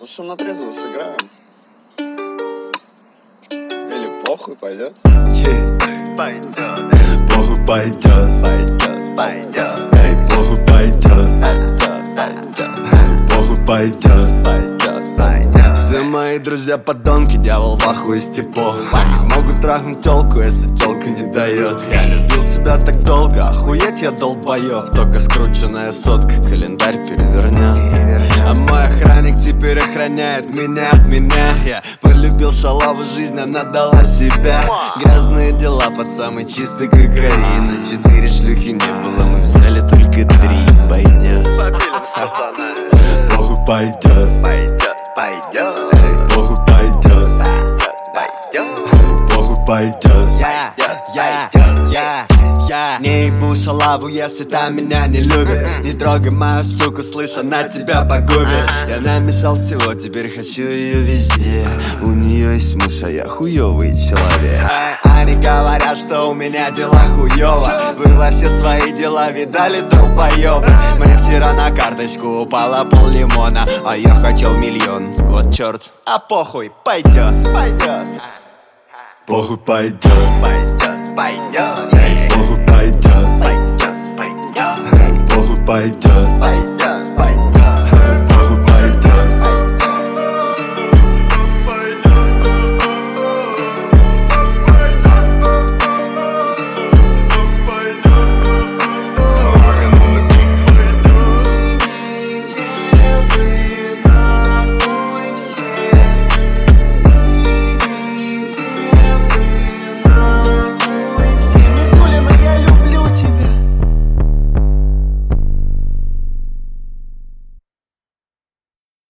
Ну что, на трезвую сыграем? Или похуй пойдет? Пойдет. Похуй пойдет. Пойдет. Эй, похуй пойдет. Похуй пойдет. Все мои друзья подонки, дьявол в ахуе с типов. Они могут трахнуть телку, если телка не дает. Я любил тебя так долго, охуеть я долбоёб. Только скрученная сотка календарь перевернет. А мой охранник теперь охраняет меня от меня. Я полюбил шалаву, жизнь она дала себя. Грязные дела под самый чистый кокаин. И 4 шлюхи не было, мы взяли только 3. Пойдет. Похуй пойдет. Пойдет. Похуй пойдет. Похуй пойдет. Я не ебу шалаву, если та меня не любит. Не трогай мою суку, слышь, она тебя погубит. Я намешал всего, теперь хочу ее везде. У нее есть муж, а я хуёвый человек. Они говорят, что у меня дела хуёво. Вы вообще свои дела видали, долбоёбы? Мне вчера на карточку упало пол-лимона, а я хотел миллион, вот чёрт. А похуй, пойдет. Похуй пойдет. Пойдет. Похуй пойдет. Похуй пойдет.